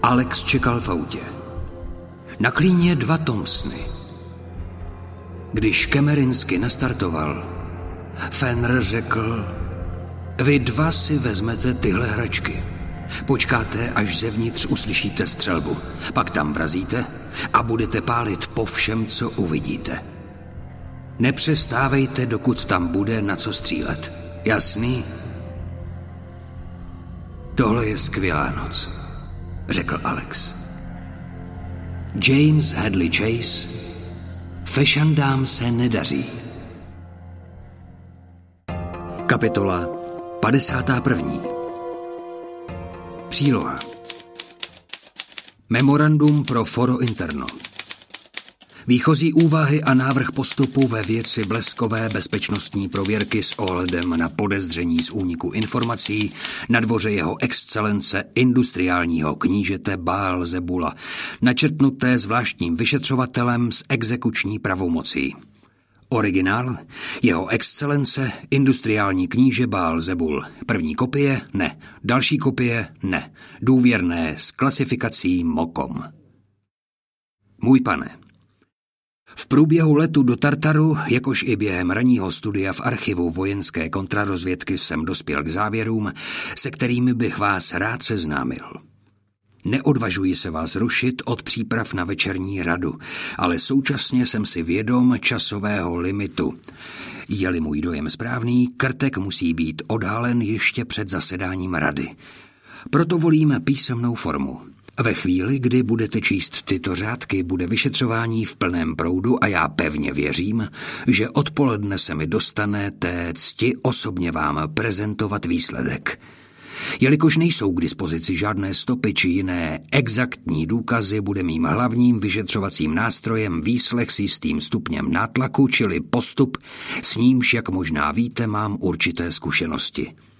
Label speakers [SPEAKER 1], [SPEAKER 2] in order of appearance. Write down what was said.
[SPEAKER 1] Alex čekal v autě. Na klíně 2 Thompsony. Když Kemerinsky nastartoval, Fenner řekl: vy 2 si vezmete tyhle hračky. Počkáte, až zevnitř uslyšíte střelbu. Pak tam vrazíte a budete pálit po všem, co uvidíte. Nepřestávejte, dokud tam bude na co střílet. Jasný? Tohle je skvělá noc, řekl Alex. James Hadley Chase, fešandám se nedaří. Kapitola 51. Příloha. Memorandum pro Foro Interno. Výchozí úvahy a návrh postupu ve věci bleskové bezpečnostní prověrky s ohledem na podezření z úniku informací na dvoře jeho excelence industriálního knížete Baalzebula, načrtnuté zvláštním vyšetřovatelem s exekuční pravomocí. Originál: jeho excelence industriální kníže Baalzebul. První kopie: ne. Další kopie: ne. Důvěrné s klasifikací MOCOM. Můj pane, v průběhu letu do Tartaru, jakož i během ranního studia v archivu vojenské kontrarozvědky jsem dospěl k závěrům, se kterými bych vás rád seznámil. Neodvažuji se vás rušit od příprav na večerní radu, ale současně jsem si vědom časového limitu. Je-li můj dojem správný, Krtek musí být odhalen ještě před zasedáním rady. Proto volím písemnou formu. Ve chvíli, kdy budete číst tyto řádky, bude vyšetřování v plném proudu a já pevně věřím, že odpoledne se mi dostane té cti osobně vám prezentovat výsledek. Jelikož nejsou k dispozici žádné stopy či jiné exaktní důkazy, bude mým hlavním vyšetřovacím nástrojem výslech s jistým stupněm nátlaku, čili postup, s nímž, jak možná víte, mám určité zkušenosti.